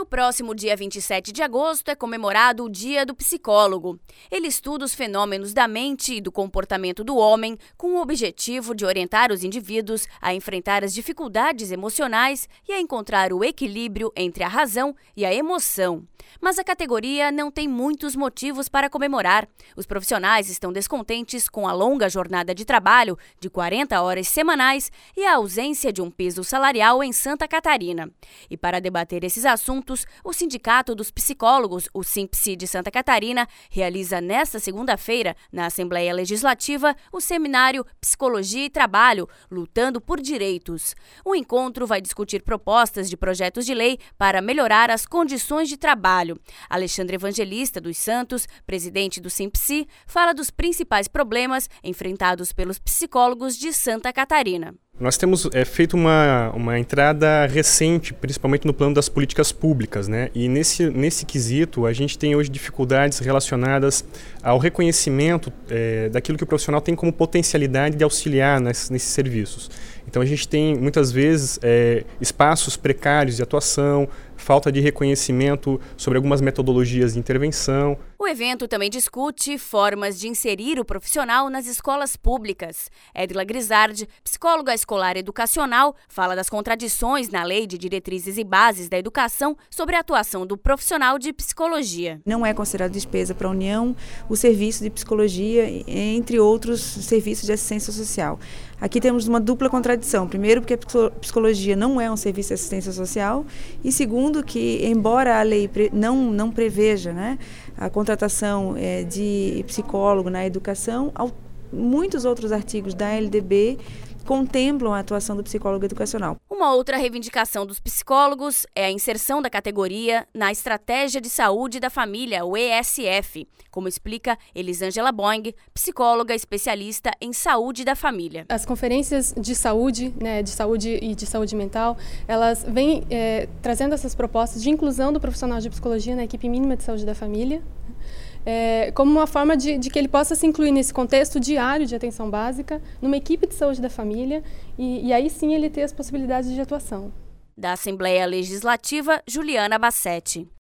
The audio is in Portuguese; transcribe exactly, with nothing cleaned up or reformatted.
próximo dia vinte e sete de agosto é comemorado o Dia do Psicólogo. Ele estuda os fenômenos da mente e do comportamento do homem com o objetivo de orientar os indivíduos a enfrentar as dificuldades emocionais e a encontrar o equilíbrio entre a razão e a emoção. Mas a categoria não tem muitos motivos para comemorar. Os profissionais estão descontentes com a longa jornada de trabalho de quarenta horas semanais e a ausência de um piso salarial em Santa Catarina. E para debater esses assuntos, o Sindicato dos Psicólogos, o SINPS de Santa Catarina, realiza nesta segunda-feira, na Assembleia Legislativa, o seminário Psicologia e Trabalho, Lutando por Direitos. O encontro vai discutir propostas de projetos de lei para melhorar as condições de trabalho. Alexandre Evangelista dos Santos, presidente do SINPS, fala dos principais problemas enfrentados pelos psicólogos de Santa Catarina. Nós temos é, feito uma, uma entrada recente, principalmente no plano das políticas públicas, né? E nesse, nesse quesito a gente tem hoje dificuldades relacionadas ao reconhecimento é, daquilo que o profissional tem como potencialidade de auxiliar nes, nesses serviços. Então a gente tem muitas vezes é, espaços precários de atuação, falta de reconhecimento sobre algumas metodologias de intervenção. O evento também discute formas de inserir o profissional nas escolas públicas. Edila Grisardi, psicóloga escolar educacional, fala das contradições na Lei de Diretrizes e Bases da Educação sobre a atuação do profissional de psicologia. Não é considerado despesa para a União o serviço de psicologia, entre outros serviços de assistência social. Aqui temos uma dupla contradição. Primeiro, porque a psicologia não é um serviço de assistência social. E segundo, que embora a lei não, não preveja, né, a contratação é, de psicólogo na educação, muitos outros artigos da L D B contemplam a atuação do psicólogo educacional. Uma outra reivindicação dos psicólogos é a inserção da categoria na Estratégia de Saúde da Família, o E S F, como explica Elisângela Boing, psicóloga especialista em saúde da família. As conferências de saúde, né, de saúde e de saúde mental, elas vêm é, trazendo essas propostas de inclusão do profissional de psicologia na equipe mínima de saúde da família, É, como uma forma de, de que ele possa se incluir nesse contexto diário de atenção básica, numa equipe de saúde da família, e, e aí sim ele ter as possibilidades de atuação. Da Assembleia Legislativa, Juliana Bassetti.